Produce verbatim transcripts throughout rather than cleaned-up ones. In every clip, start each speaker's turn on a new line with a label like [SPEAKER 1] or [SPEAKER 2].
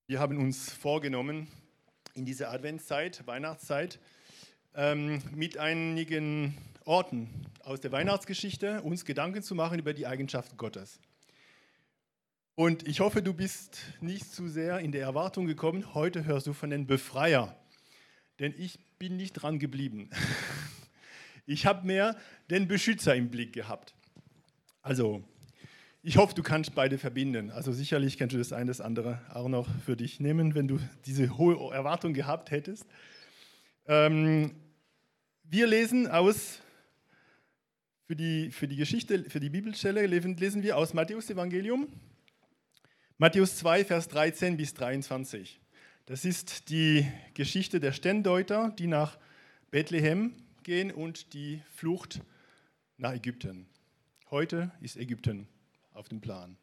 [SPEAKER 1] Wir haben uns vorgenommen, in dieser Adventszeit, Weihnachtszeit, ähm, mit einigen Orten aus der Weihnachtsgeschichte uns Gedanken zu machen über die Eigenschaften Gottes. Und ich hoffe, du bist nicht zu sehr in der Erwartung gekommen, heute hörst du von den Befreier, denn ich bin nicht dran geblieben. Ich habe mehr den Beschützer im Blick gehabt. Also, ich hoffe, du kannst beide verbinden. Also sicherlich kannst du das eine, das andere auch noch für dich nehmen, wenn du diese hohe Erwartung gehabt hättest. Ähm, wir lesen aus, für die, für die Geschichte, für die Bibelstelle lesen, lesen wir aus Matthäus Evangelium, Matthäus zwei, Vers dreizehn bis dreiundzwanzig. Das ist die Geschichte der Sterndeuter, die nach Bethlehem gehen und die Flucht nach Ägypten. Heute ist Ägypten auf dem Plan.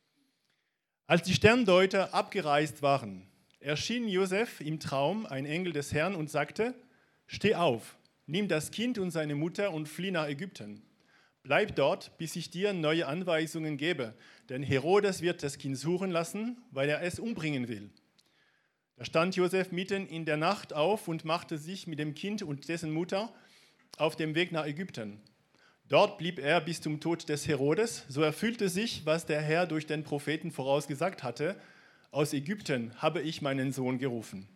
[SPEAKER 1] Als die Sterndeuter abgereist waren, erschien Josef im Traum ein Engel des Herrn und sagte: Steh auf, nimm das Kind und seine Mutter und flieh nach Ägypten. Bleib dort, bis ich dir neue Anweisungen gebe, denn Herodes wird das Kind suchen lassen, weil er es umbringen will. Da stand Josef mitten in der Nacht auf und machte sich mit dem Kind und dessen Mutter auf dem Weg nach Ägypten. Dort blieb er bis zum Tod des Herodes. So erfüllte sich, was der Herr durch den Propheten vorausgesagt hatte: Aus Ägypten habe ich meinen Sohn gerufen.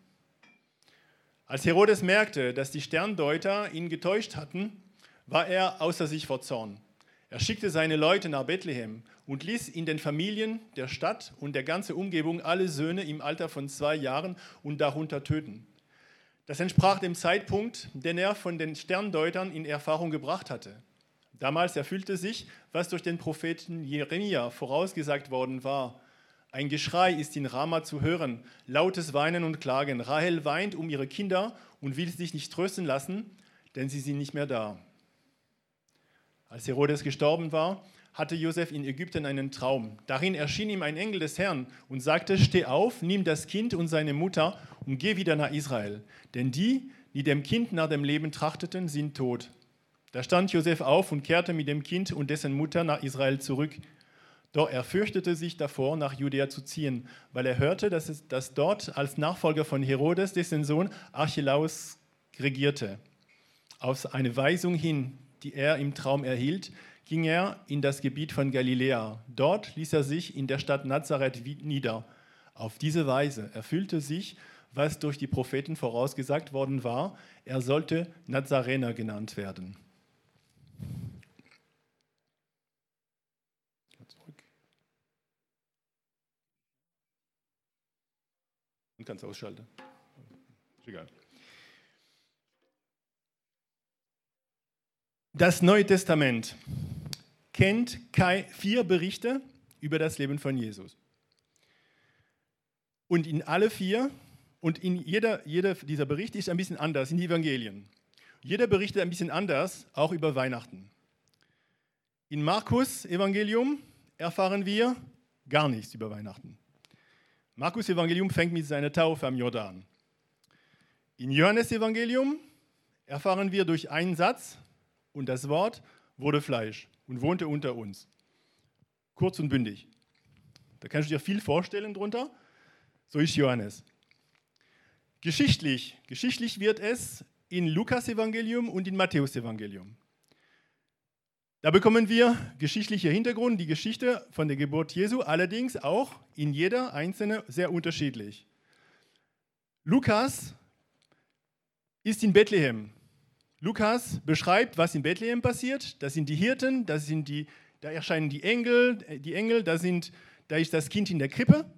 [SPEAKER 1] Als Herodes merkte, dass die Sterndeuter ihn getäuscht hatten, war er außer sich vor Zorn. Er schickte seine Leute nach Bethlehem und ließ in den Familien der Stadt und der ganzen Umgebung alle Söhne im Alter von zwei Jahren und darunter töten. Das entsprach dem Zeitpunkt, den er von den Sterndeutern in Erfahrung gebracht hatte. Damals erfüllte sich, was durch den Propheten Jeremia vorausgesagt worden war. Ein Geschrei ist in Rama zu hören, lautes Weinen und Klagen. Rahel weint um ihre Kinder und will sich nicht trösten lassen, denn sie sind nicht mehr da. Als Herodes gestorben war, hatte Josef in Ägypten einen Traum. Darin erschien ihm ein Engel des Herrn und sagte: Steh auf, nimm das Kind und seine Mutter und geh wieder nach Israel. Denn die, die dem Kind nach dem Leben trachteten, sind tot. Da stand Josef auf und kehrte mit dem Kind und dessen Mutter nach Israel zurück. Doch er fürchtete sich davor, nach Judäa zu ziehen, weil er hörte, dass, es, dass dort als Nachfolger von Herodes dessen Sohn Archelaus regierte. Auf eine Weisung hin, die er im Traum erhielt, ging er in das Gebiet von Galiläa. Dort ließ er sich in der Stadt Nazareth nieder. Auf diese Weise erfüllte sich, was durch die Propheten vorausgesagt worden war: Er sollte Nazarener genannt werden. Und kannst ausschalten. Ist egal. Das Neue Testament kennt vier Berichte über das Leben von Jesus. Und in alle vier, und in jeder, jeder dieser Berichte ist ein bisschen anders, in den Evangelien. Jeder berichtet ein bisschen anders, auch über Weihnachten. In Markus Evangelium erfahren wir gar nichts über Weihnachten. Markus Evangelium fängt mit seiner Taufe am Jordan. In Johannes Evangelium erfahren wir durch einen Satz: Und das Wort wurde Fleisch und wohnte unter uns. Kurz und bündig. Da kannst du dir viel vorstellen drunter. So ist Johannes. Geschichtlich, geschichtlich wird es in Lukas Evangelium und in Matthäus Evangelium. Da bekommen wir geschichtliche Hintergrund, die Geschichte von der Geburt Jesu, allerdings auch in jeder einzelne sehr unterschiedlich. Lukas ist in Bethlehem. Lukas beschreibt, was in Bethlehem passiert. Das sind die Hirten, das sind die, da erscheinen die Engel, die Engel, da, sind, da ist das Kind in der Krippe.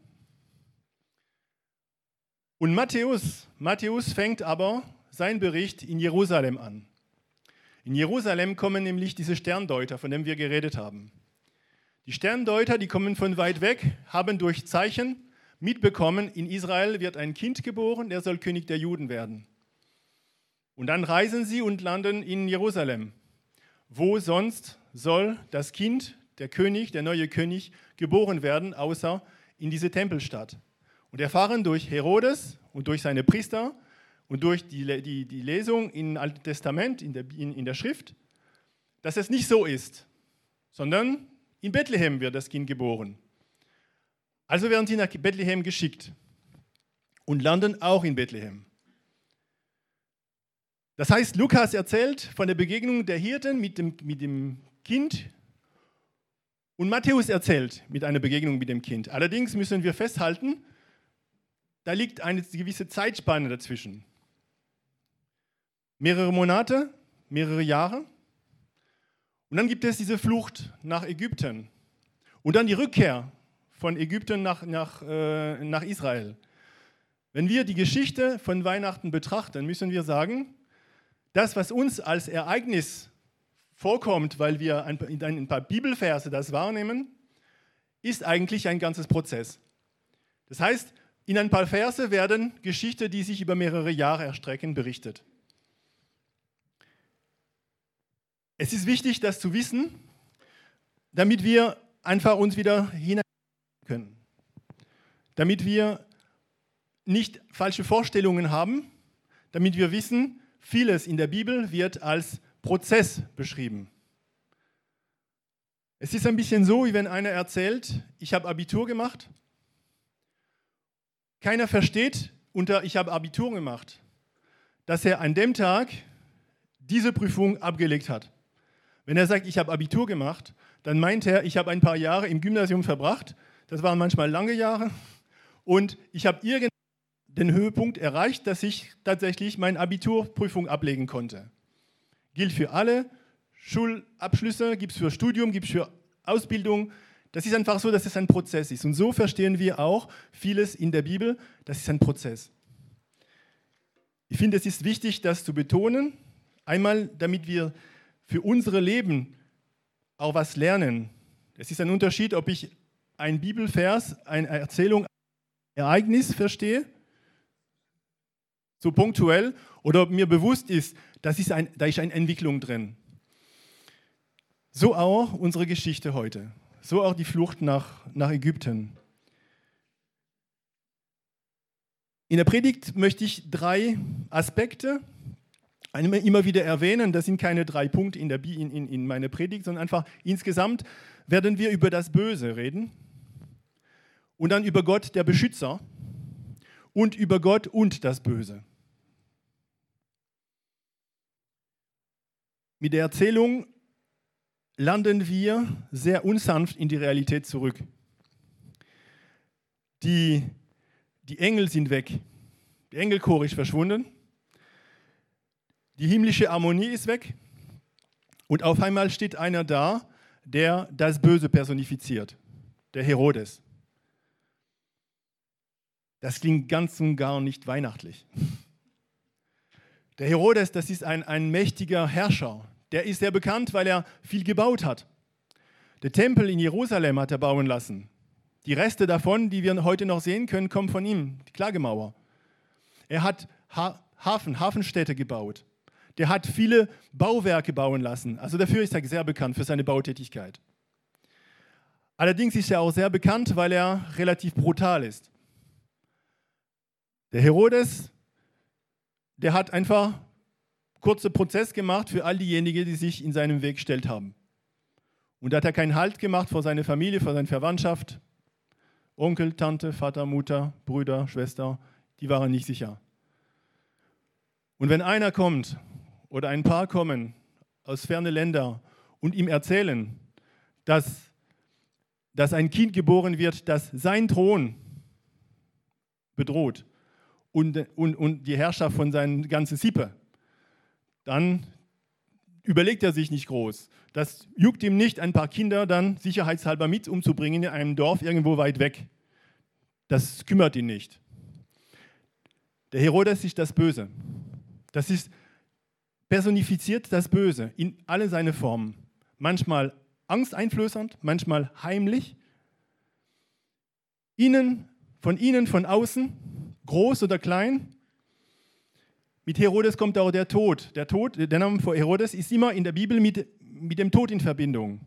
[SPEAKER 1] Und Matthäus, Matthäus fängt aber seinen Bericht in Jerusalem an. In Jerusalem kommen nämlich diese Sterndeuter, von denen wir geredet haben. Die Sterndeuter, die kommen von weit weg, haben durch Zeichen mitbekommen, in Israel wird ein Kind geboren, der soll König der Juden werden. Und dann reisen sie und landen in Jerusalem. Wo sonst soll das Kind, der König, der neue König, geboren werden, außer in diese Tempelstadt? Und erfahren durch Herodes und durch seine Priester und durch die, die, die Lesung im Alten Testament, in der, in, in der Schrift, dass es nicht so ist, sondern in Bethlehem wird das Kind geboren. Also werden sie nach Bethlehem geschickt. und landen auch in Bethlehem. Das heißt, Lukas erzählt von der Begegnung der Hirten mit dem, mit dem Kind und Matthäus erzählt mit einer Begegnung mit dem Kind. Allerdings müssen wir festhalten, da liegt eine gewisse Zeitspanne dazwischen. Mehrere Monate, mehrere Jahre. Und dann gibt es diese Flucht nach Ägypten und dann die Rückkehr von Ägypten nach, nach, äh, nach Israel. Wenn wir die Geschichte von Weihnachten betrachten, müssen wir sagen, das, was uns als Ereignis vorkommt, weil wir in ein paar Bibelverse das wahrnehmen, ist eigentlich ein ganzes Prozess. Das heißt, in ein paar Verse werden Geschichten, die sich über mehrere Jahre erstrecken, berichtet. Es ist wichtig, das zu wissen, damit wir einfach uns wieder hinein können. Damit wir nicht falsche Vorstellungen haben, damit wir wissen, vieles in der Bibel wird als Prozess beschrieben. Es ist ein bisschen so, wie wenn einer erzählt, ich habe Abitur gemacht. Keiner versteht unter ich habe Abitur gemacht, dass er an dem Tag diese Prüfung abgelegt hat. Wenn er sagt, ich habe Abitur gemacht, dann meint er, ich habe ein paar Jahre im Gymnasium verbracht. Das waren manchmal lange Jahre. Und ich habe irgendwann den Höhepunkt erreicht, dass ich tatsächlich meine Abiturprüfung ablegen konnte. Gilt für alle Schulabschlüsse, gibt es für Studium, gibt es für Ausbildung. Das ist einfach so, dass es ein Prozess ist. Und so verstehen wir auch vieles in der Bibel, das ist ein Prozess. Ich finde, es ist wichtig, das zu betonen. Einmal, damit wir für unsere Leben auch was lernen. Es ist ein Unterschied, ob ich ein Bibelvers, eine Erzählung, ein Ereignis verstehe, so punktuell, oder ob mir bewusst ist, das ist ein, da ist eine Entwicklung drin. So auch unsere Geschichte heute. So auch die Flucht nach, nach Ägypten. In der Predigt möchte ich drei Aspekte immer wieder erwähnen. Das sind keine drei Punkte in, der, in, in, in meiner Predigt, sondern einfach insgesamt werden wir über das Böse reden und dann über Gott, der Beschützer, und über Gott und das Böse. Mit der Erzählung landen wir sehr unsanft in die Realität zurück. Die, die Engel sind weg. Der Engelchor ist verschwunden. Die himmlische Harmonie ist weg. Und auf einmal steht einer da, der das Böse personifiziert. Der Herodes. Das klingt ganz und gar nicht weihnachtlich. Der Herodes, das ist ein, ein mächtiger Herrscher. Der ist sehr bekannt, weil er viel gebaut hat. Der Tempel in Jerusalem hat er bauen lassen. Die Reste davon, die wir heute noch sehen können, kommen von ihm, die Klagemauer. Er hat ha- Hafen, Hafenstädte gebaut. Der hat viele Bauwerke bauen lassen. Also dafür ist er sehr bekannt, für seine Bautätigkeit. Allerdings ist er auch sehr bekannt, weil er relativ brutal ist. Der Herodes, der hat einfach einen kurzen Prozess gemacht für all diejenigen, die sich in seinem Weg gestellt haben. Und da hat er keinen Halt gemacht vor seiner Familie, vor seiner Verwandtschaft. Onkel, Tante, Vater, Mutter, Brüder, Schwester, die waren nicht sicher. Und wenn einer kommt oder ein Paar kommen aus fernen Ländern und ihm erzählen, dass, dass ein Kind geboren wird, das sein Thron bedroht und, und, und die Herrschaft von seiner ganzen Sippe, dann überlegt er sich nicht groß. Das juckt ihm nicht, ein paar Kinder dann sicherheitshalber mit umzubringen in einem Dorf irgendwo weit weg. Das kümmert ihn nicht. Der Herodes ist das Böse. Das ist personifiziert das Böse in alle seine Formen. Manchmal angsteinflößend, manchmal heimlich. Innen, von innen, von außen, groß oder klein. Mit Herodes kommt auch der Tod. Der Tod, der Name von Herodes ist immer in der Bibel mit, mit dem Tod in Verbindung.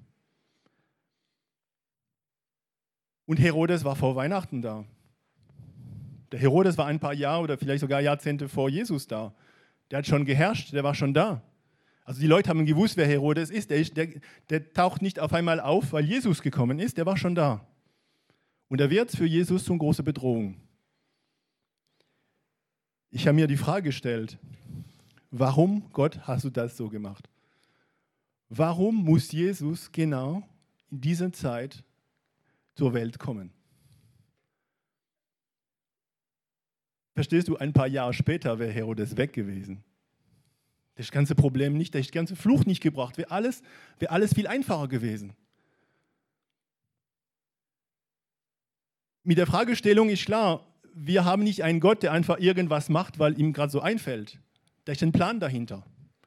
[SPEAKER 1] Und Herodes war vor Weihnachten da. Der Herodes war ein paar Jahre oder vielleicht sogar Jahrzehnte vor Jesus da. Der hat schon geherrscht, der war schon da. Also die Leute haben gewusst, wer Herodes ist. Der, ist, der, der taucht nicht auf einmal auf, weil Jesus gekommen ist, der war schon da. Und er wird für Jesus zum großen Bedrohung. Ich habe mir die Frage gestellt, warum, Gott, hast du das so gemacht? Warum muss Jesus genau in dieser Zeit zur Welt kommen? Verstehst du, ein paar Jahre später wäre Herodes weg gewesen. Das ganze Problem nicht, das ganze Fluch nicht gebracht, wäre alles, wäre alles viel einfacher gewesen. Mit der Fragestellung ist klar, wir haben nicht einen Gott, der einfach irgendwas macht, weil ihm gerade so einfällt. Da ist ein Plan dahinter.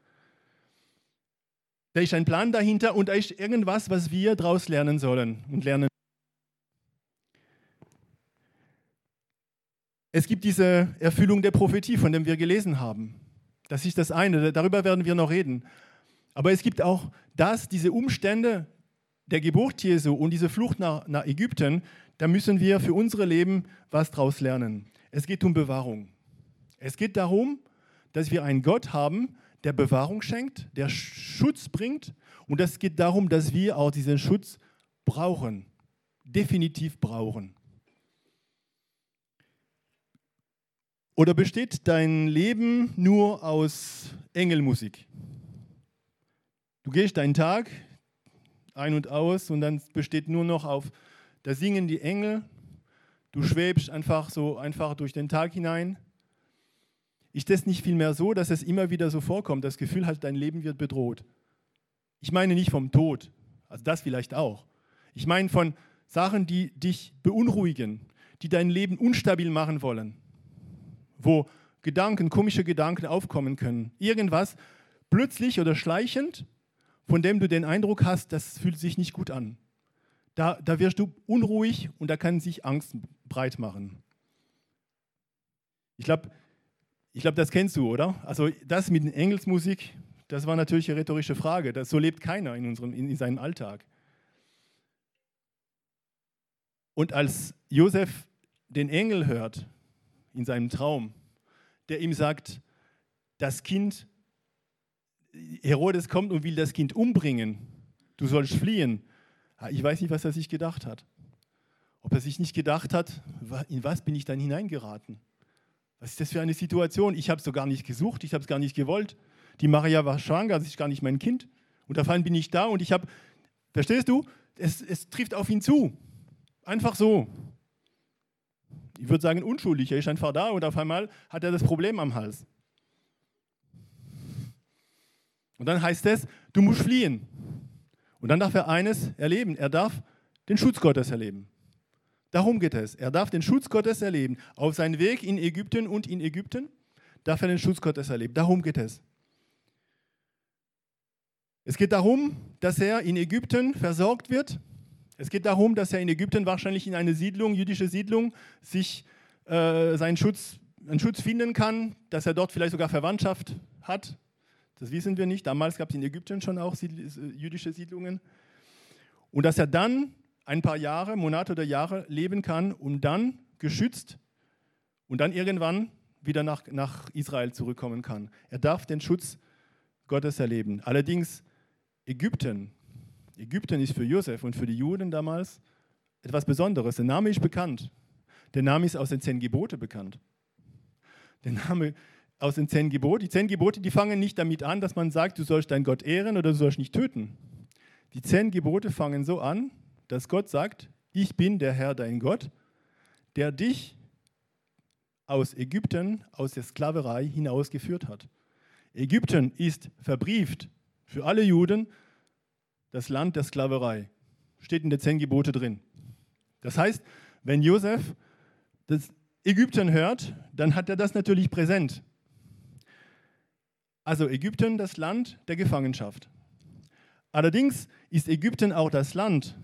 [SPEAKER 1] Da ist ein Plan dahinter und da ist irgendwas, was wir daraus lernen sollen und lernen. Es gibt diese Erfüllung der Prophetie, von der wir gelesen haben. Das ist das eine, darüber werden wir noch reden. Aber es gibt auch das, diese Umstände der Geburt Jesu und diese Flucht nach, nach Ägypten, da müssen wir für unser Leben was daraus lernen. Es geht um Bewahrung. Es geht darum, dass wir einen Gott haben, der Bewahrung schenkt, der Schutz bringt. Und es geht darum, dass wir auch diesen Schutz brauchen, definitiv brauchen. Oder besteht dein Leben nur aus Engelmusik? Du gehst deinen Tag ein und aus und dann besteht nur noch auf, da singen die Engel, du schwebst einfach so einfach durch den Tag hinein. Ist das nicht vielmehr so, dass es immer wieder so vorkommt, das Gefühl hat, dein Leben wird bedroht? Ich meine nicht vom Tod, also das vielleicht auch. Ich meine von Sachen, die dich beunruhigen, die dein Leben unstabil machen wollen, wo Gedanken, komische Gedanken aufkommen können. Irgendwas plötzlich oder schleichend, von dem du den Eindruck hast, das fühlt sich nicht gut an. Da, da wirst du unruhig und da kann sich Angst breit machen. Ich glaube, ich glaub, das kennst du, oder? Also das mit der Engelsmusik, das war natürlich eine rhetorische Frage. Das, so lebt keiner in, unserem, in, in seinem Alltag. Und als Josef den Engel hört, in seinem Traum, der ihm sagt, das Kind, Herodes kommt und will das Kind umbringen, du sollst fliehen. Ich weiß nicht, was er sich gedacht hat. Ob er sich nicht gedacht hat, in was bin ich dann hineingeraten? Was ist das für eine Situation? Ich habe es so gar nicht gesucht, ich habe es gar nicht gewollt. Die Maria war schwanger, das ist gar nicht mein Kind. Und auf einmal bin ich da und ich habe, verstehst du, es, es trifft auf ihn zu. Einfach so. Ich würde sagen, unschuldig. Er ist einfach da und auf einmal hat er das Problem am Hals. Und dann heißt es, du musst fliehen. Und dann darf er eines erleben. Er darf den Schutz Gottes erleben. Darum geht es. Er darf den Schutz Gottes erleben. Auf seinem Weg in Ägypten und in Ägypten darf er den Schutz Gottes erleben. Darum geht es. Es geht darum, dass er in Ägypten versorgt wird. Es geht darum, dass er in Ägypten wahrscheinlich in eine Siedlung, jüdische Siedlung, sich äh, seinen Schutz, einen Schutz finden kann, dass er dort vielleicht sogar Verwandtschaft hat. Das wissen wir nicht. Damals gab es in Ägypten schon auch jüdische Siedlungen. Und dass er dann ein paar Jahre, Monate oder Jahre leben kann, um dann geschützt und dann irgendwann wieder nach, nach Israel zurückkommen kann. Er darf den Schutz Gottes erleben. Allerdings Ägypten, Ägypten ist für Josef und für die Juden damals etwas Besonderes. Der Name ist bekannt. Der Name ist aus den Zehn Gebote bekannt. Der Name aus den Zehn Geboten. Die Zehn Gebote, die fangen nicht damit an, dass man sagt, du sollst deinen Gott ehren oder du sollst nicht töten. Die Zehn Gebote fangen so an, dass Gott sagt, ich bin der Herr, dein Gott, der dich aus Ägypten, aus der Sklaverei hinausgeführt hat. Ägypten ist verbrieft für alle Juden das Land der Sklaverei. Steht in den Zehn Gebote drin. Das heißt, wenn Josef das Ägypten hört, dann hat er das natürlich präsent. Also Ägypten, das Land der Gefangenschaft. Allerdings ist Ägypten auch das Land,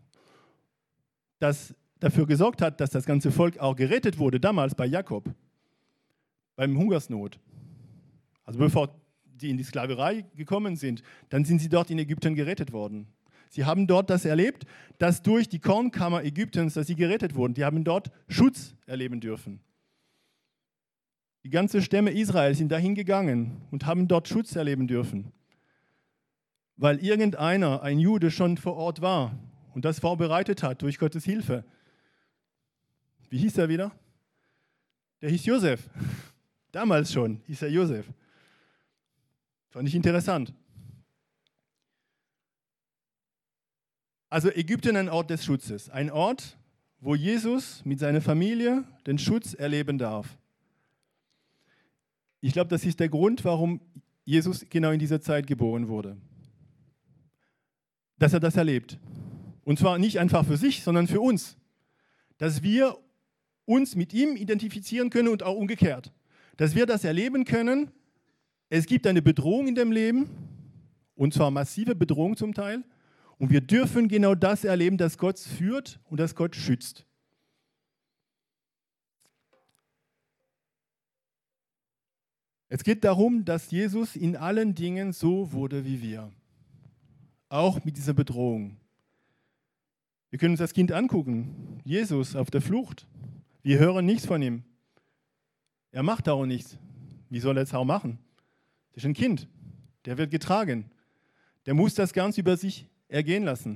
[SPEAKER 1] das dafür gesorgt hat, dass das ganze Volk auch gerettet wurde, damals bei Jakob, beim Hungersnot. Also bevor die in die Sklaverei gekommen sind, dann sind sie dort in Ägypten gerettet worden. Sie haben dort das erlebt, dass durch die Kornkammer Ägyptens, dass sie gerettet wurden. Die haben dort Schutz erleben dürfen. Die ganze Stämme Israel sind dahin gegangen und haben dort Schutz erleben dürfen. Weil irgendeiner, ein Jude, schon vor Ort war und das vorbereitet hat durch Gottes Hilfe. Wie hieß er wieder? Der hieß Josef. Damals schon hieß er Josef. Fand ich interessant. Also Ägypten ein Ort des Schutzes. Ein Ort, wo Jesus mit seiner Familie den Schutz erleben darf. Ich glaube, das ist der Grund, warum Jesus genau in dieser Zeit geboren wurde. Dass er das erlebt. Und zwar nicht einfach für sich, sondern für uns. Dass wir uns mit ihm identifizieren können und auch umgekehrt. Dass wir das erleben können, es gibt eine Bedrohung in dem Leben, und zwar massive Bedrohung zum Teil, und wir dürfen genau das erleben, dass Gott führt und dass Gott schützt. Es geht darum, dass Jesus in allen Dingen so wurde wie wir. Auch mit dieser Bedrohung. Wir können uns das Kind angucken. Jesus auf der Flucht. Wir hören nichts von ihm. Er macht auch nichts. Wie soll er es auch machen? Das ist ein Kind. Der wird getragen. Der muss das ganz über sich ergehen lassen.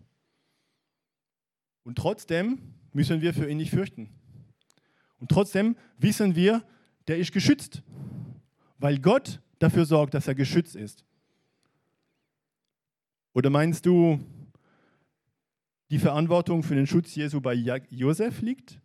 [SPEAKER 1] Und trotzdem müssen wir für ihn nicht fürchten. Und trotzdem wissen wir, der ist geschützt. Weil Gott dafür sorgt, dass er geschützt ist. Oder meinst du, die Verantwortung für den Schutz Jesu bei Josef liegt?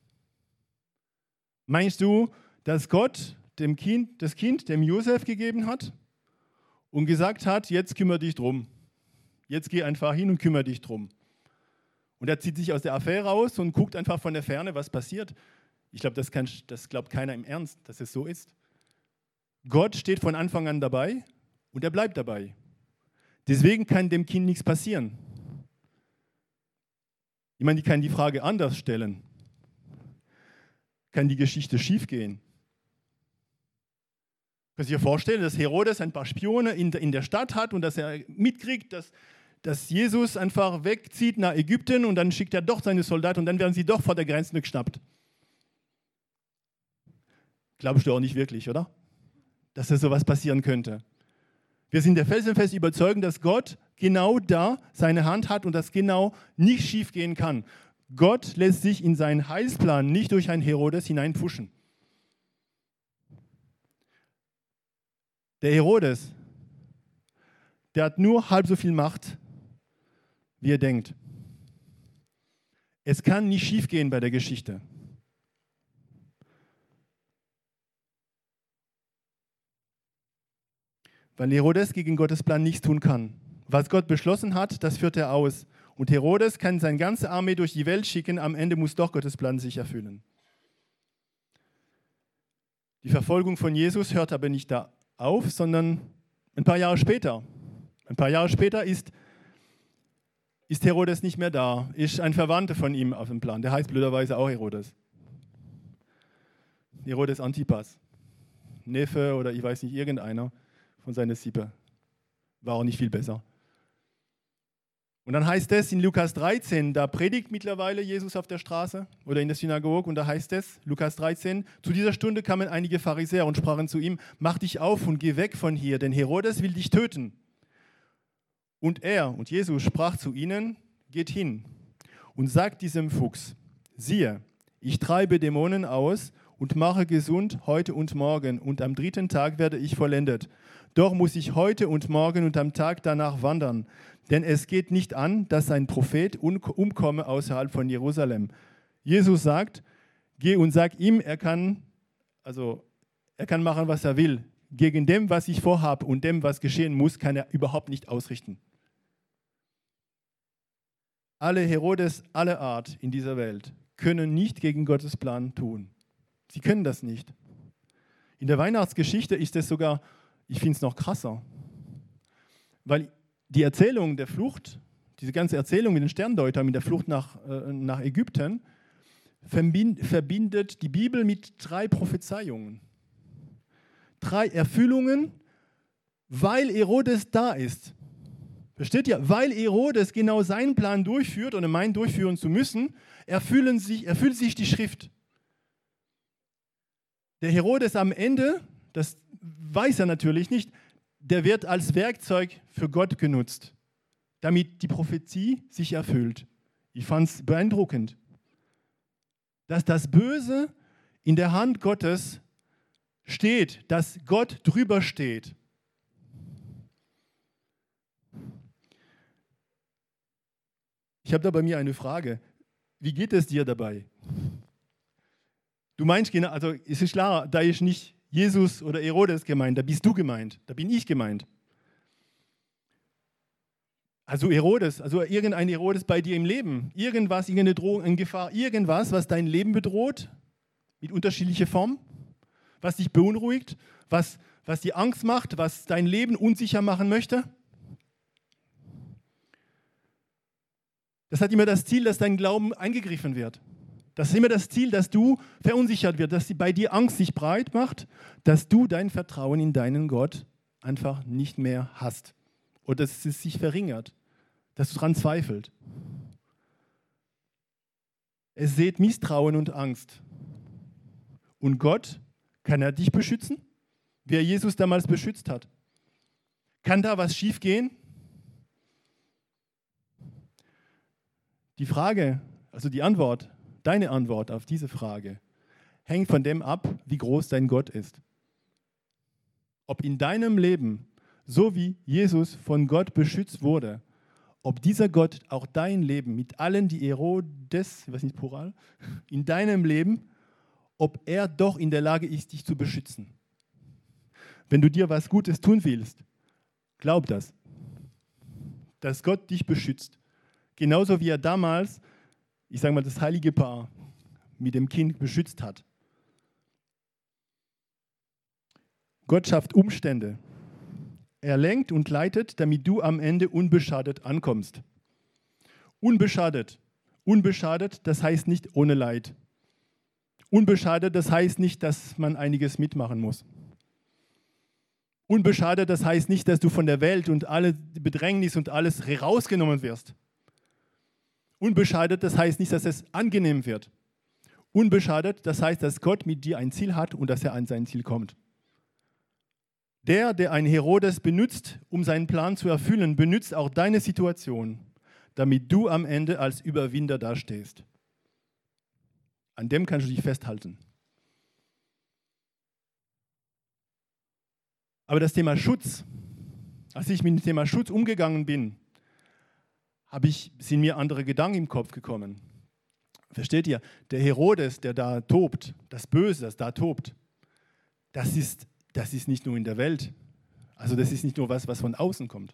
[SPEAKER 1] Meinst du, dass Gott dem Kind, das Kind dem Josef gegeben hat und gesagt hat, jetzt kümmere dich drum. Jetzt geh einfach hin und kümmere dich drum. Und er zieht sich aus der Affäre raus und guckt einfach von der Ferne, was passiert. Ich glaube, das, kann, das glaubt keiner im Ernst, dass es so ist. Gott steht von Anfang an dabei und er bleibt dabei. Deswegen kann dem Kind nichts passieren. Ich meine, ich kann die Frage anders stellen. Kann die Geschichte schiefgehen? Kannst du dir vorstellen, dass Herodes ein paar Spione in der, in der Stadt hat und dass er mitkriegt, dass, dass Jesus einfach wegzieht nach Ägypten und dann schickt er doch seine Soldaten und dann werden sie doch vor der Grenze geschnappt. Glaubst du auch nicht wirklich, oder? Dass das sowas passieren könnte. Wir sind der felsenfest überzeugt, dass Gott genau da seine Hand hat und das genau nicht schiefgehen kann. Gott lässt sich in seinen Heilsplan nicht durch einen Herodes hineinpfuschen. Der Herodes, der hat nur halb so viel Macht, wie er denkt. Es kann nicht schiefgehen bei der Geschichte. Weil Herodes gegen Gottes Plan nichts tun kann. Was Gott beschlossen hat, das führt er aus. Und Herodes kann seine ganze Armee durch die Welt schicken, am Ende muss doch Gottes Plan sich erfüllen. Die Verfolgung von Jesus hört aber nicht da auf, sondern ein paar Jahre später. Ein paar Jahre später ist, ist Herodes nicht mehr da, ist ein Verwandter von ihm auf dem Plan. Der heißt blöderweise auch Herodes. Herodes Antipas. Neffe oder ich weiß nicht, irgendeiner von seiner Sippe. War auch nicht viel besser. Und dann heißt es in Lukas dreizehn, da predigt mittlerweile Jesus auf der Straße oder in der Synagoge und da heißt es, Lukas dreizehn, zu dieser Stunde kamen einige Pharisäer und sprachen zu ihm, mach dich auf und geh weg von hier, denn Herodes will dich töten. Und er, und Jesus sprach zu ihnen, geht hin und sagt diesem Fuchs, siehe, ich treibe Dämonen aus und mache gesund heute und morgen und am dritten Tag werde ich vollendet. Doch muss ich heute und morgen und am Tag danach wandern, denn es geht nicht an, dass ein Prophet umkomme außerhalb von Jerusalem. Jesus sagt, geh und sag ihm, er kann, also, er kann machen, was er will. Gegen dem, was ich vorhabe und dem, was geschehen muss, kann er überhaupt nicht ausrichten. Alle Herodes aller Art in dieser Welt können nicht gegen Gottes Plan tun. Sie können das nicht. In der Weihnachtsgeschichte ist es sogar, ich finde es noch krasser, weil die Erzählung der Flucht, diese ganze Erzählung mit den Sterndeutern, mit der Flucht nach, äh, nach Ägypten, verbind, verbindet die Bibel mit drei Prophezeiungen. Drei Erfüllungen, weil Herodes da ist. Versteht ihr? Weil Herodes genau seinen Plan durchführt oder meint durchführen zu müssen, erfüllen sich, erfüllt sich die Schrift. Der Herodes am Ende, das weiß er natürlich nicht, der wird als Werkzeug für Gott genutzt, damit die Prophetie sich erfüllt. Ich fand es beeindruckend, dass das Böse in der Hand Gottes steht, dass Gott drüber steht. Ich habe da bei mir eine Frage. Wie geht es dir dabei? Du meinst, also es ist klar, da ist nicht Jesus oder Herodes gemeint, da bist du gemeint, da bin ich gemeint. Also Herodes, also irgendein Herodes bei dir im Leben, irgendwas, irgendeine Drohung, eine Gefahr, irgendwas, was dein Leben bedroht, mit unterschiedlicher Form, was dich beunruhigt, was, was dir Angst macht, was dein Leben unsicher machen möchte. Das hat immer das Ziel, dass dein Glauben eingegriffen wird. Das ist immer das Ziel, dass du verunsichert wirst, dass bei dir Angst sich breit macht, dass du dein Vertrauen in deinen Gott einfach nicht mehr hast. Oder dass es sich verringert, dass du daran zweifelst. Es seht Misstrauen und Angst. Und Gott, kann er dich beschützen, wie er Jesus damals beschützt hat? Kann da was schiefgehen? Die Frage, also die Antwort, deine Antwort auf diese Frage, hängt von dem ab, wie groß dein Gott ist. Ob in deinem Leben, so wie Jesus von Gott beschützt wurde, ob dieser Gott auch dein Leben mit allen die Herodes, ich weiß nicht, Plural, in deinem Leben, ob er doch in der Lage ist, dich zu beschützen. Wenn du dir was Gutes tun willst, glaub das, dass Gott dich beschützt. Genauso wie er damals, ich sage mal, das heilige Paar mit dem Kind beschützt hat. Gott schafft Umstände. Er lenkt und leitet, damit du am Ende unbeschadet ankommst. Unbeschadet. Unbeschadet, das heißt nicht ohne Leid. Unbeschadet, das heißt nicht, dass man einiges mitmachen muss. Unbeschadet, das heißt nicht, dass du von der Welt und alle Bedrängnis und alles rausgenommen wirst. Unbeschadet, das heißt nicht, dass es angenehm wird. Unbeschadet, das heißt, dass Gott mit dir ein Ziel hat und dass er an sein Ziel kommt. Der, der einen Herodes benutzt, um seinen Plan zu erfüllen, benutzt auch deine Situation, damit du am Ende als Überwinder dastehst. An dem kannst du dich festhalten. Aber das Thema Schutz, als ich mit dem Thema Schutz umgegangen bin, habe ich, sind mir andere Gedanken im Kopf gekommen. Versteht ihr? Der Herodes, der da tobt, das Böse, das da tobt, das ist, das ist nicht nur in der Welt. Also das ist nicht nur was, was von außen kommt.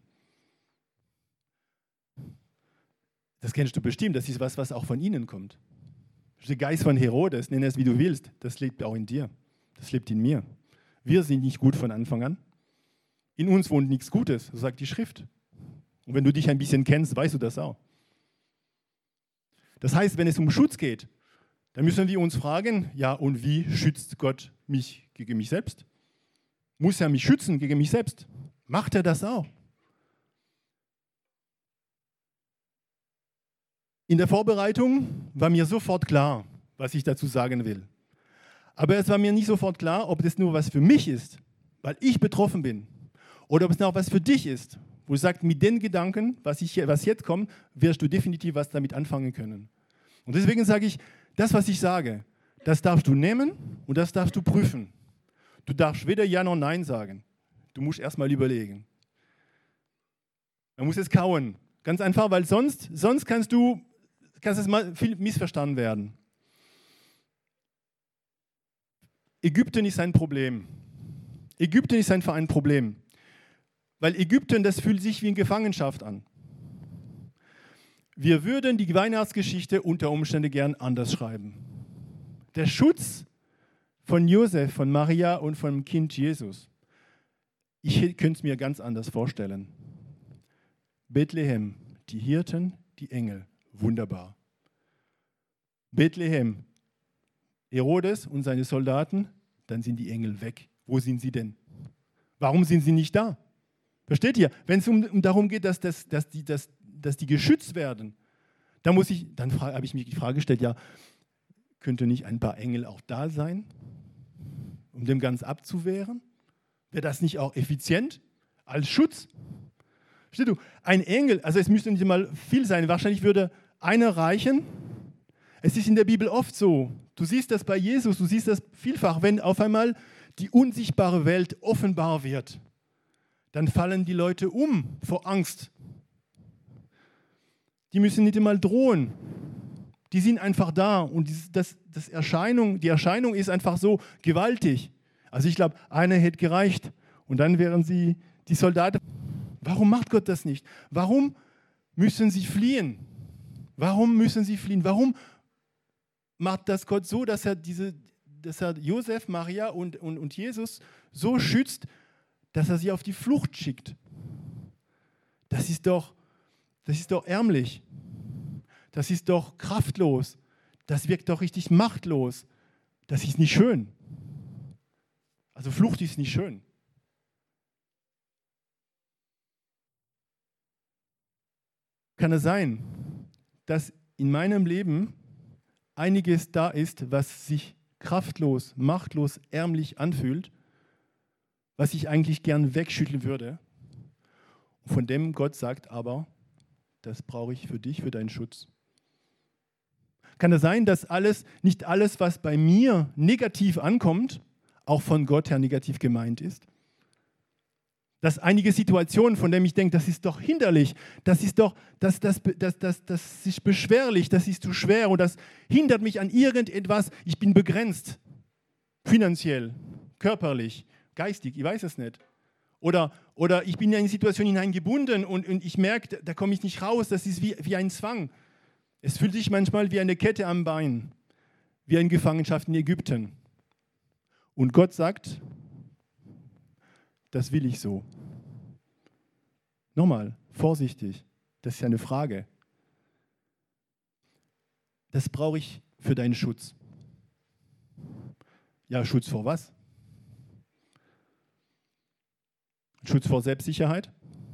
[SPEAKER 1] Das kennst du bestimmt, das ist was, was auch von innen kommt. Der Geist von Herodes, nenn es wie du willst, das lebt auch in dir. Das lebt in mir. Wir sind nicht gut von Anfang an. In uns wohnt nichts Gutes, so sagt die Schrift. Und wenn du dich ein bisschen kennst, weißt du das auch. Das heißt, wenn es um Schutz geht, dann müssen wir uns fragen, ja, und wie schützt Gott mich gegen mich selbst? Muss er mich schützen gegen mich selbst? Macht er das auch? In der Vorbereitung war mir sofort klar, was ich dazu sagen will. Aber es war mir nicht sofort klar, ob das nur was für mich ist, weil ich betroffen bin, oder ob es noch was für dich ist, wo du sagst, mit den Gedanken, was, ich, was jetzt kommt, wirst du definitiv was damit anfangen können. Und deswegen sage ich, das, was ich sage, das darfst du nehmen und das darfst du prüfen. Du darfst weder Ja noch Nein sagen. Du musst erst mal überlegen. Man muss es kauen. Ganz einfach, weil sonst, sonst kannst du, kannst es mal viel missverstanden werden. Ägypten ist ein Problem. Ägypten ist einfach ein Problem. Weil Ägypten, das fühlt sich wie eine Gefangenschaft an. Wir würden die Weihnachtsgeschichte unter Umständen gern anders schreiben. Der Schutz von Josef, von Maria und vom Kind Jesus. Ich könnte es mir ganz anders vorstellen. Bethlehem, die Hirten, die Engel, wunderbar. Bethlehem, Herodes und seine Soldaten, dann sind die Engel weg. Wo sind sie denn? Warum sind sie nicht da? Versteht ihr? Wenn es um, um darum geht, dass, dass, dass, die, dass, dass die geschützt werden, dann, muss ich, dann habe ich mir die Frage gestellt, ja, könnte nicht ein paar Engel auch da sein, um dem ganz abzuwehren? Wäre das nicht auch effizient als Schutz? Versteht du? Ein Engel, also es müsste nicht mal viel sein, wahrscheinlich würde einer reichen. Es ist in der Bibel oft so, du siehst das bei Jesus, du siehst das vielfach, wenn auf einmal die unsichtbare Welt offenbar wird, dann fallen die Leute um vor Angst. Die müssen nicht einmal drohen. Die sind einfach da und das, das Erscheinung, die Erscheinung ist einfach so gewaltig. Also ich glaube, eine hätte gereicht und dann wären sie die Soldaten. Warum macht Gott das nicht? Warum müssen sie fliehen? Warum müssen sie fliehen? Warum macht das Gott so, dass er, diese, dass er Josef, Maria und, und, und Jesus so schützt, dass er sie auf die Flucht schickt? Das ist doch, das ist doch ärmlich. Das ist doch kraftlos. Das wirkt doch richtig machtlos. Das ist nicht schön. Also Flucht ist nicht schön. Kann es sein, dass in meinem Leben einiges da ist, was sich kraftlos, machtlos, ärmlich anfühlt, was ich eigentlich gern wegschütteln würde, von dem Gott sagt, aber das brauche ich für dich, für deinen Schutz. Kann es sein, dass alles, nicht alles, was bei mir negativ ankommt, auch von Gott her negativ gemeint ist? Dass einige Situationen, von denen ich denke, das ist doch hinderlich, das ist doch, das, das, das, das, das ist beschwerlich, das ist zu schwer und das hindert mich an irgendetwas, ich bin begrenzt, finanziell, körperlich, geistig, ich weiß es nicht. Oder, oder ich bin in eine Situation hineingebunden und, und ich merke, da komme ich nicht raus, das ist wie, wie ein Zwang. Es fühlt sich manchmal wie eine Kette am Bein, wie eine Gefangenschaft in Ägypten. Und Gott sagt, das will ich so. Nochmal, vorsichtig, das ist eine Frage. Das brauche ich für deinen Schutz. Ja, Schutz vor was? Schutz vor Selbstsicherheit?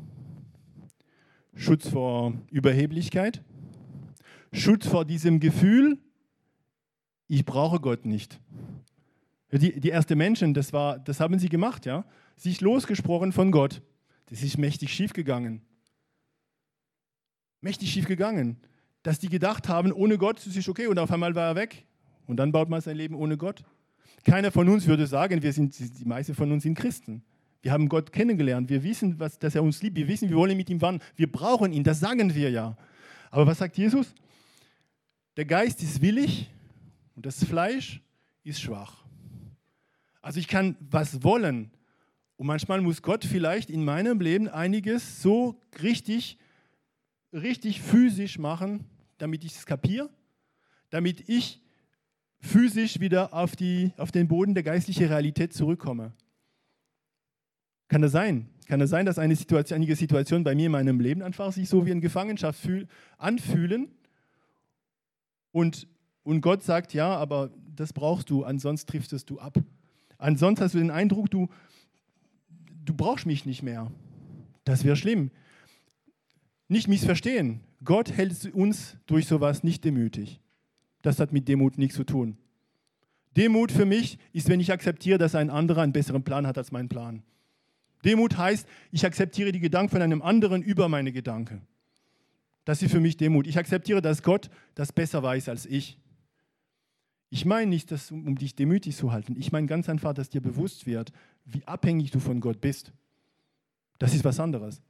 [SPEAKER 1] Schutz vor Überheblichkeit? Schutz vor diesem Gefühl, ich brauche Gott nicht. Die, die ersten Menschen, das, war, das haben sie gemacht, ja, sich losgesprochen von Gott. Das ist mächtig schiefgegangen. Mächtig schiefgegangen. Dass die gedacht haben, ohne Gott das ist okay und auf einmal war er weg. Und dann baut man sein Leben ohne Gott. Keiner von uns würde sagen, wir sind, die meisten von uns sind Christen. Wir haben Gott kennengelernt, wir wissen, was, dass er uns liebt, wir wissen, wir wollen mit ihm wandeln, wir brauchen ihn, das sagen wir ja. Aber was sagt Jesus? Der Geist ist willig und das Fleisch ist schwach. Also ich kann was wollen und manchmal muss Gott vielleicht in meinem Leben einiges so richtig, richtig physisch machen, damit ich es kapiere, damit ich physisch wieder auf, die, auf den Boden der geistlichen Realität zurückkomme. Kann das sein? Kann es sein, dass eine Situation, einige Situationen bei mir in meinem Leben einfach sich so wie in Gefangenschaft fühl, anfühlen und, und Gott sagt, ja, aber das brauchst du, ansonsten triffst du ab. Ansonsten hast du den Eindruck, du, du brauchst mich nicht mehr. Das wäre schlimm. Nicht missverstehen. Gott hält uns durch sowas nicht demütig. Das hat mit Demut nichts zu tun. Demut für mich ist, wenn ich akzeptiere, dass ein anderer einen besseren Plan hat als mein Plan. Demut heißt, ich akzeptiere die Gedanken von einem anderen über meine Gedanken. Das ist für mich Demut. Ich akzeptiere, dass Gott das besser weiß als ich. Ich meine nicht, dass, um dich demütig zu halten. Ich meine ganz einfach, dass dir bewusst wird, wie abhängig du von Gott bist. Das ist was anderes.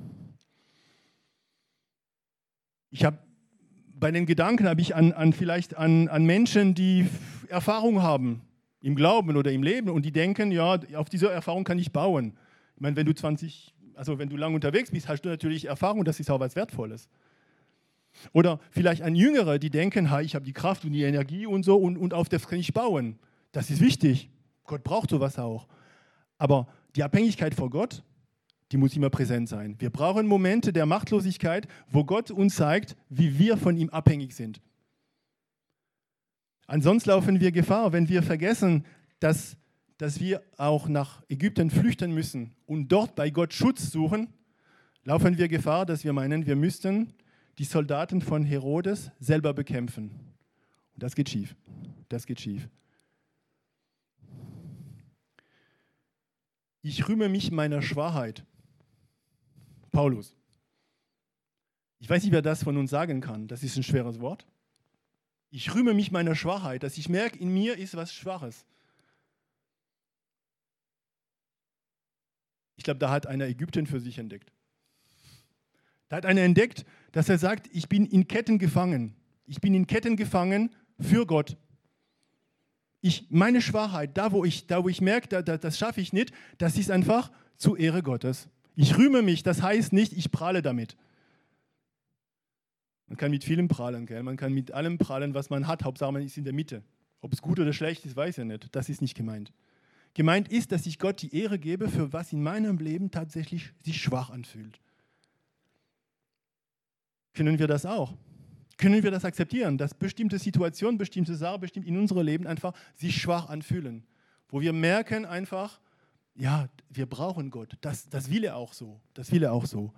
[SPEAKER 1] Ich habe bei den Gedanken habe ich an, an vielleicht an, an Menschen, die Erfahrung haben im Glauben oder im Leben und die denken, ja, auf diese Erfahrung kann ich bauen. Ich meine, wenn du zwanzig, also wenn du lange unterwegs bist, hast du natürlich Erfahrung, das ist auch was Wertvolles. Oder vielleicht an Jüngere, die denken, ha, ich habe die Kraft und die Energie und so und, und auf das kann ich bauen. Das ist wichtig. Gott braucht sowas auch. Aber die Abhängigkeit vor Gott, die muss immer präsent sein. Wir brauchen Momente der Machtlosigkeit, wo Gott uns zeigt, wie wir von ihm abhängig sind. Ansonsten laufen wir Gefahr, wenn wir vergessen, dass, dass wir auch nach Ägypten flüchten müssen und dort bei Gott Schutz suchen, laufen wir Gefahr, dass wir meinen, wir müssten die Soldaten von Herodes selber bekämpfen. Und das geht schief. Das geht schief. Ich rühme mich meiner Schwachheit. Paulus. Ich weiß nicht, wer das von uns sagen kann. Das ist ein schweres Wort. Ich rühme mich meiner Schwachheit, dass ich merke, in mir ist was Schwaches. glaube, da hat einer Ägypten für sich entdeckt. Da hat einer entdeckt, dass er sagt, ich bin in Ketten gefangen. Ich bin in Ketten gefangen für Gott. Ich, meine Schwachheit, da wo ich, da, wo ich merke, da, da, das schaffe ich nicht, das ist einfach zur Ehre Gottes. Ich rühme mich, das heißt nicht, ich prahle damit. Man kann mit vielem prahlen, gell? Man kann mit allem prahlen, was man hat. Hauptsache, man ist in der Mitte. Ob es gut oder schlecht ist, weiß ich nicht. Das ist nicht gemeint. Gemeint ist, dass ich Gott die Ehre gebe, für was in meinem Leben tatsächlich sich schwach anfühlt. Können wir das auch? Können wir das akzeptieren, dass bestimmte Situationen, bestimmte Sachen, bestimmt in unserem Leben einfach sich schwach anfühlen? Wo wir merken einfach, ja, wir brauchen Gott. Das, das will er auch so. Das will er auch so.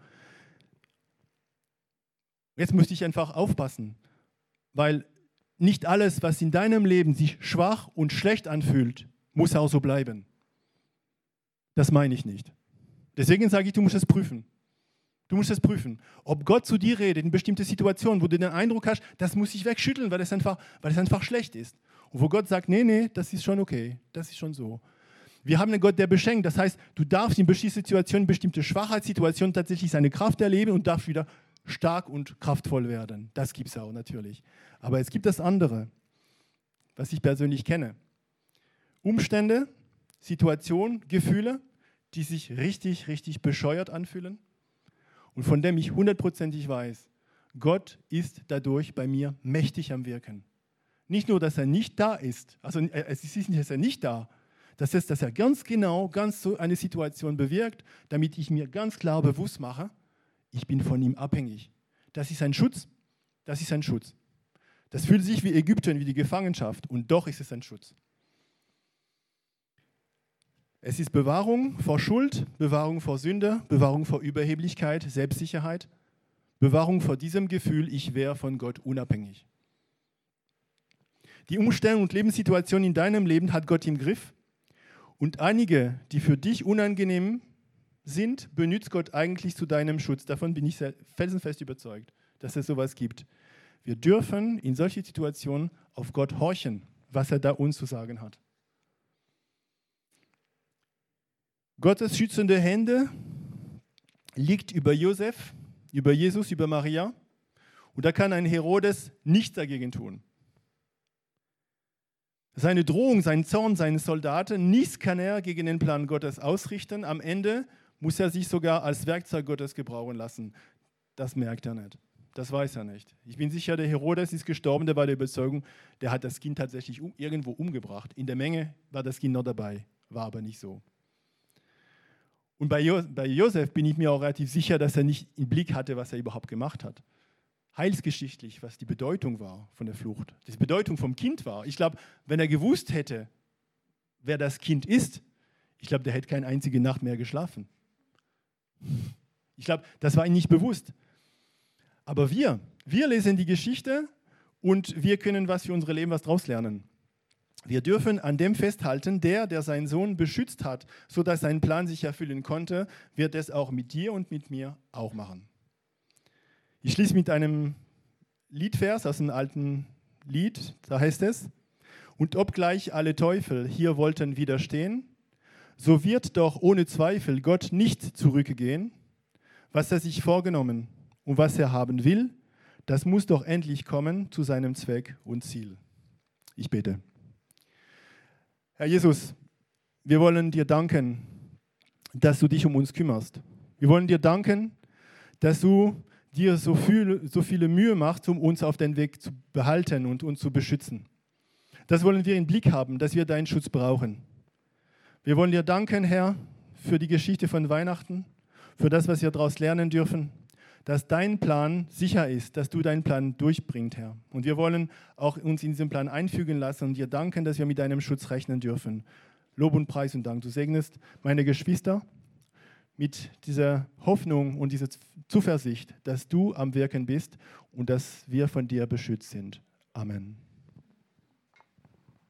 [SPEAKER 1] Jetzt müsste ich einfach aufpassen, weil nicht alles, was in deinem Leben sich schwach und schlecht anfühlt, muss auch so bleiben. Das meine ich nicht. Deswegen sage ich, du musst es prüfen. Du musst es prüfen, ob Gott zu dir redet in bestimmte Situationen, wo du den Eindruck hast, das muss ich wegschütteln, weil es einfach, weil es einfach schlecht ist. Und wo Gott sagt, nee, nee, das ist schon okay, das ist schon so. Wir haben einen Gott, der beschenkt. Das heißt, du darfst in bestimmten Situationen, bestimmte Schwachheitssituationen tatsächlich seine Kraft erleben und darfst wieder stark und kraftvoll werden. Das gibt es auch natürlich. Aber es gibt das andere, was ich persönlich kenne. Umstände, Situationen, Gefühle, die sich richtig, richtig bescheuert anfühlen und von dem ich hundertprozentig weiß, Gott ist dadurch bei mir mächtig am Wirken. Nicht nur, dass er nicht da ist, also es ist nicht, dass er nicht da, das ist, dass er ganz genau, ganz so eine Situation bewirkt, damit ich mir ganz klar bewusst mache, ich bin von ihm abhängig. Das ist ein Schutz. Das ist ein Schutz. Das fühlt sich wie Ägypten, wie die Gefangenschaft. Und doch ist es ein Schutz. Es ist Bewahrung vor Schuld, Bewahrung vor Sünde, Bewahrung vor Überheblichkeit, Selbstsicherheit, Bewahrung vor diesem Gefühl, ich wäre von Gott unabhängig. Die Umstände und Lebenssituationen in deinem Leben hat Gott im Griff. Und einige, die für dich unangenehm sind, benutzt Gott eigentlich zu deinem Schutz. Davon bin ich sehr felsenfest überzeugt, dass es sowas gibt. Wir dürfen in solchen Situationen auf Gott horchen, was er da uns zu sagen hat. Gottes schützende Hände liegt über Josef, über Jesus, über Maria. Und da kann ein Herodes nichts dagegen tun. Seine Drohung, sein Zorn, seine Soldaten, nichts kann er gegen den Plan Gottes ausrichten. Am Ende muss er sich sogar als Werkzeug Gottes gebrauchen lassen. Das merkt er nicht. Das weiß er nicht. Ich bin sicher, der Herodes ist gestorben, der war der Überzeugung, der hat das Kind tatsächlich um, irgendwo umgebracht. In der Menge war das Kind noch dabei, war aber nicht so. Und bei, jo- bei Josef bin ich mir auch relativ sicher, dass er nicht im Blick hatte, was er überhaupt gemacht hat. Heilsgeschichtlich, was die Bedeutung war von der Flucht, die Bedeutung vom Kind war. Ich glaube, wenn er gewusst hätte, wer das Kind ist, ich glaube, der hätte keine einzige Nacht mehr geschlafen. Ich glaube, das war ihm nicht bewusst. Aber wir, wir lesen die Geschichte und wir können was für unser Leben was draus lernen. Wir dürfen an dem festhalten, der, der seinen Sohn beschützt hat, sodass sein Plan sich erfüllen konnte, wird es auch mit dir und mit mir auch machen. Ich schließe mit einem Liedvers aus einem alten Lied, da heißt es, und obgleich alle Teufel hier wollten widerstehen, so wird doch ohne Zweifel Gott nicht zurückgehen. Was er sich vorgenommen und was er haben will, das muss doch endlich kommen zu seinem Zweck und Ziel. Ich bete. Herr Jesus, wir wollen dir danken, dass du dich um uns kümmerst. Wir wollen dir danken, dass du dir so viel, so viele Mühe machst, um uns auf den Weg zu behalten und uns zu beschützen. Das wollen wir im Blick haben, dass wir deinen Schutz brauchen. Wir wollen dir danken, Herr, für die Geschichte von Weihnachten, für das, was wir daraus lernen dürfen, dass dein Plan sicher ist, dass du deinen Plan durchbringst, Herr. Und wir wollen auch uns in diesen Plan einfügen lassen und dir danken, dass wir mit deinem Schutz rechnen dürfen. Lob und Preis und Dank. Du segnest meine Geschwister mit dieser Hoffnung und dieser Zuversicht, dass du am Wirken bist und dass wir von dir beschützt sind. Amen.